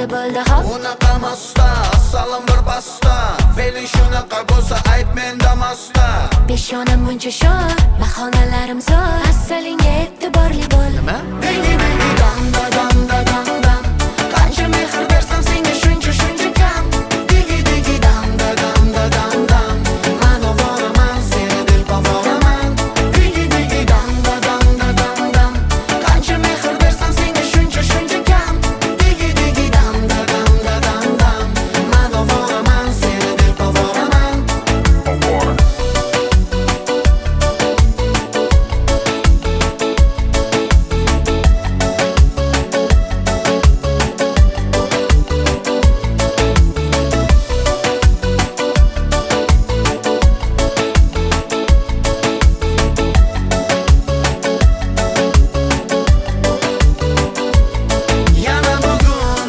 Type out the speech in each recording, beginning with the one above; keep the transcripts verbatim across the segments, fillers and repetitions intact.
bo'ldi bo'ldi hop. Unaqa masta, assalom bir pasta. Fe'ling shunaqa bo'lsa ayt menda masta. Peshonam buncha sho'r, bahonalarim zo'r. Assalingga e'tiborli bo'l. Nima? Digi digi dam da dam da dam dam. Qancha mehr bersam senga shuncha shuncha kam. Digi digi dam da dam da dam dam. Man ovoraman, seni deb ovoraman. Digi digi dam da dam da dam dam. Qancha mehr bersam senga shuncha shuncha kam. Digi digi dam da dam da dam dam. Man ovoraman, seni deb ovoraman. Ovora. Yana bugun,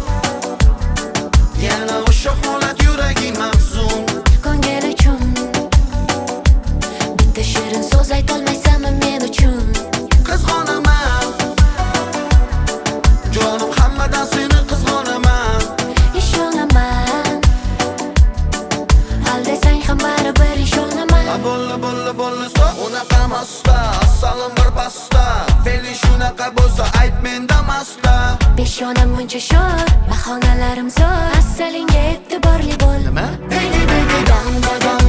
yana o'sha holat yuragim mahzun. Ko'ngil uchun bitta shirin so'z aytolmaysanmi men uchun? Qizg'onaman, jonim hammadan seni qizg'onaman. Ishonaman, aldasang ham baribir ishonaman. A bolla bolla bolla stop. Unaqa masta, assalom bir pasta. Fe'ling shunaqa bo'lsa ayt menda masta. Peshonam buncha sho'r, bahonalarim zo'r. Assalingga e'tiborli bo'l. Nima? Digi digi dam da dam